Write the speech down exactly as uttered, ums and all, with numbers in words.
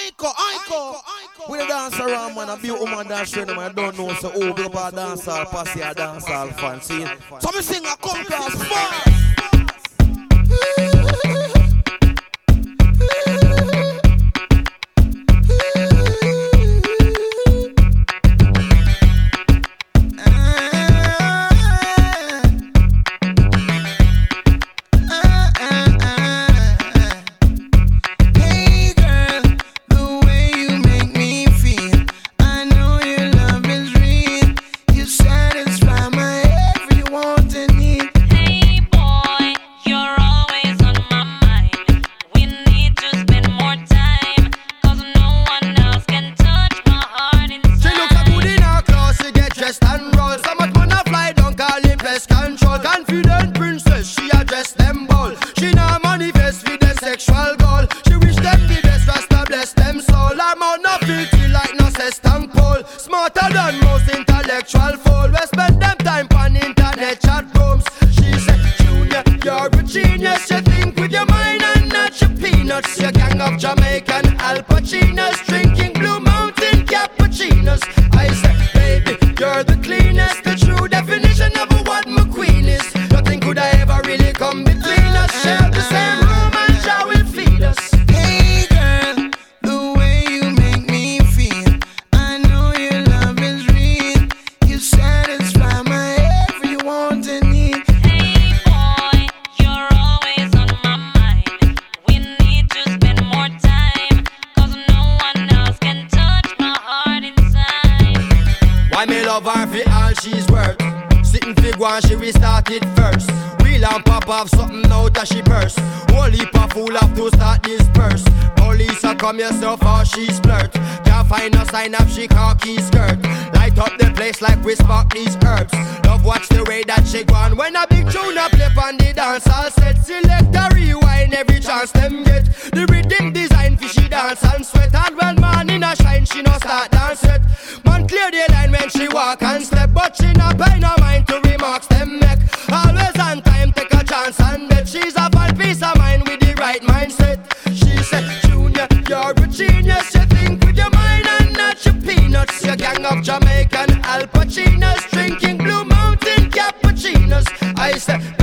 Iko, Iko. We the dance around, man. A be woman dance train, man. I don't know, so oh, be up a dance hall, pass a dance hall fan. See? So me sing a come class fast. Jamaican Al Pacinos, drinking Blue Mountain cappuccinos. I said